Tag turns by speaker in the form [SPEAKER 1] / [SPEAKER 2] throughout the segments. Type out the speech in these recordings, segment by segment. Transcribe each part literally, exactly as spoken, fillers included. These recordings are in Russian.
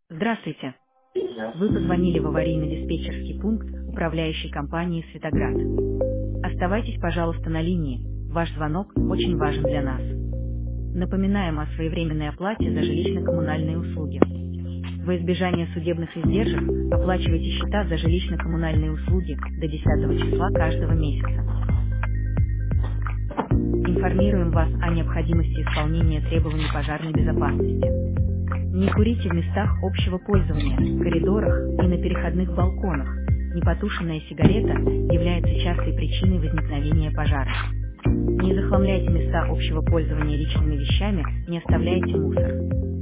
[SPEAKER 1] Здравствуйте.
[SPEAKER 2] Да.
[SPEAKER 1] Вы позвонили в аварийно-диспетчерский пункт управляющей компании «Светоград». Оставайтесь, пожалуйста, на линии. Ваш звонок очень важен для нас. Напоминаем о своевременной оплате за жилищно-коммунальные услуги. Во избежание судебных издержек оплачивайте счета за жилищно-коммунальные услуги до десятого числа каждого месяца. Информируем вас о необходимости исполнения требований пожарной безопасности. Не курите в местах общего пользования, коридорах и на переходных балконах. Непотушенная сигарета является частой причиной возникновения пожара. Не захламляйте места общего пользования личными вещами, не оставляйте мусор.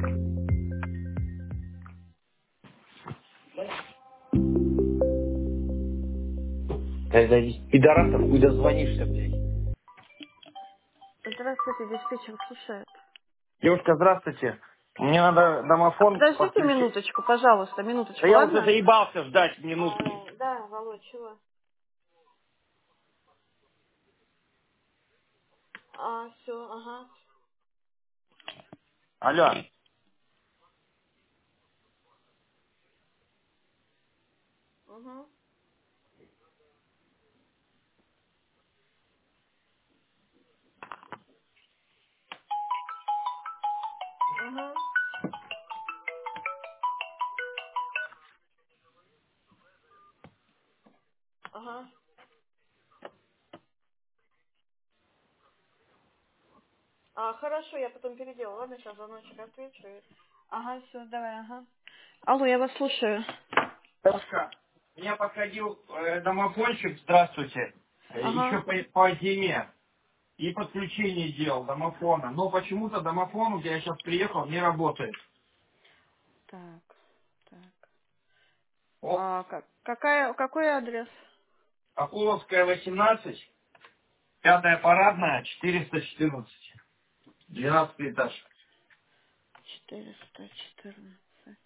[SPEAKER 2] Когда из пидорасов куда звонишься, блядь.
[SPEAKER 3] Здравствуйте, диспетчер слушает.
[SPEAKER 2] Девушка, здравствуйте. Мне надо
[SPEAKER 3] А
[SPEAKER 2] домофон
[SPEAKER 3] подождите
[SPEAKER 2] подключить.
[SPEAKER 3] минуточку, пожалуйста,
[SPEAKER 2] Да
[SPEAKER 3] минуточку,
[SPEAKER 2] я уже
[SPEAKER 3] ладно?
[SPEAKER 2] заебался ждать минутки.
[SPEAKER 3] А, да, Володь, чего? А, все, ага.
[SPEAKER 2] Алло.
[SPEAKER 3] Угу, угу, ага. А, хорошо, я потом переделаю. Ладно, сейчас звоночек отвечу. и- Ага, все, давай, ага. Алло, я вас слушаю.
[SPEAKER 2] Девушка, у меня подходил э, домофончик, здравствуйте, э, еще
[SPEAKER 3] Ага.
[SPEAKER 2] по, по зиме. И подключение делал домофона. Но почему-то домофон, где я сейчас приехал, не работает.
[SPEAKER 3] Так, так.
[SPEAKER 2] О,
[SPEAKER 3] А как, какая, какой адрес?
[SPEAKER 2] Акуловская, восемнадцать, пятая парадная, четыреста четырнадцать. Двенадцатый этаж.
[SPEAKER 3] Четыреста четырнадцать.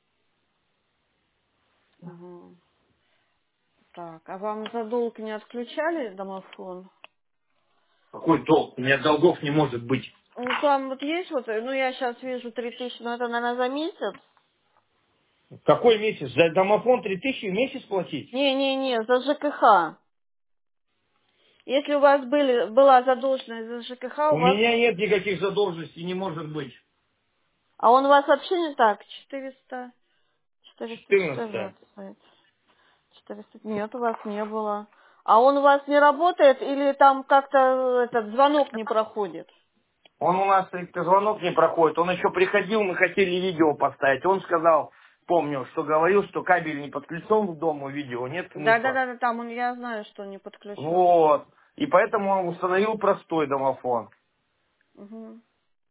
[SPEAKER 3] Угу. Так, а вам за долг не отключали домофон?
[SPEAKER 2] Какой долг? У меня долгов не может быть.
[SPEAKER 3] Ну, там вот есть вот, ну, я сейчас вижу три тысячи, но это, наверное, за месяц.
[SPEAKER 2] Какой месяц? За домофон три тысячи в месяц платить?
[SPEAKER 3] Не-не-не, за ЖКХ. Если у вас были, была задолженность за ЖКХ, у
[SPEAKER 2] У
[SPEAKER 3] вас...
[SPEAKER 2] меня нет никаких задолженностей, не может быть.
[SPEAKER 3] А он у вас вообще не так? четыреста, четыреста
[SPEAKER 2] четырнадцатое.
[SPEAKER 3] четырнадцать. четыреста... Нет, у вас не было. А он у вас не работает или там как-то этот звонок не проходит?
[SPEAKER 2] Он у нас э, звонок не проходит. Он еще приходил, мы хотели видео поставить. Он сказал, помню, что говорил, что кабель не подключен к дому, видео нет смысла.
[SPEAKER 3] Да-да-да, там он, я знаю, что он не подключен.
[SPEAKER 2] Вот. И поэтому он установил простой домофон.
[SPEAKER 3] Угу.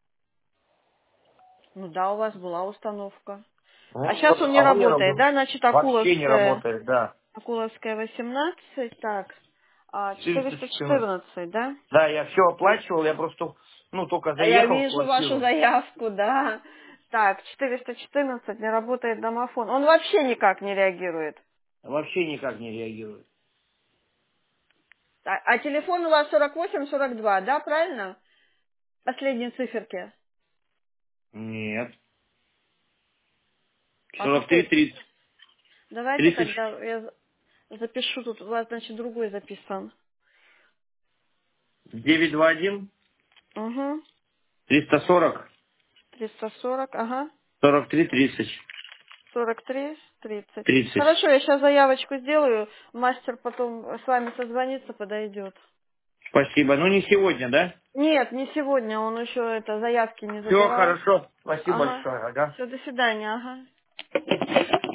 [SPEAKER 3] Ну да, у вас была установка.
[SPEAKER 2] Ну,
[SPEAKER 3] А сейчас
[SPEAKER 2] вот,
[SPEAKER 3] он не
[SPEAKER 2] а он не
[SPEAKER 3] работает,
[SPEAKER 2] работает.
[SPEAKER 3] да? Значит,
[SPEAKER 2] Вообще не
[SPEAKER 3] Акуловская,
[SPEAKER 2] работает, да.
[SPEAKER 3] Акуловская восемнадцать, так, а,
[SPEAKER 2] четыреста четырнадцать.
[SPEAKER 3] четыреста четырнадцать, да?
[SPEAKER 2] Да, я все оплачивал, я просто, ну, только
[SPEAKER 3] А я
[SPEAKER 2] заехал в
[SPEAKER 3] вижу вашу
[SPEAKER 2] квартиру.
[SPEAKER 3] заявку, да. Так, четыреста четырнадцать, не работает домофон. Он вообще никак не реагирует.
[SPEAKER 2] Вообще никак не реагирует.
[SPEAKER 3] А, а телефон у вас сорок восемь сорок два, да, правильно? Последние циферки.
[SPEAKER 2] Нет.
[SPEAKER 3] А
[SPEAKER 2] сорок три
[SPEAKER 3] какой?
[SPEAKER 2] тридцать.
[SPEAKER 3] Давайте
[SPEAKER 2] тридцать.
[SPEAKER 3] тогда я за- запишу, тут у вас, значит, другой записан.
[SPEAKER 2] девятьсот двадцать один.
[SPEAKER 3] Угу.
[SPEAKER 2] триста сорок.
[SPEAKER 3] триста сорок, ага.
[SPEAKER 2] сорок три тридцать.
[SPEAKER 3] сорок три тридцать.
[SPEAKER 2] тридцать.
[SPEAKER 3] Хорошо, я сейчас заявочку сделаю. Мастер потом с вами созвонится, подойдет.
[SPEAKER 2] Спасибо. Ну, не сегодня, да?
[SPEAKER 3] Нет, не сегодня, он еще это заявки не
[SPEAKER 2] Все
[SPEAKER 3] забирал.
[SPEAKER 2] хорошо. Спасибо
[SPEAKER 3] Ага.
[SPEAKER 2] большое. Ага.
[SPEAKER 3] Все, до свидания, ага.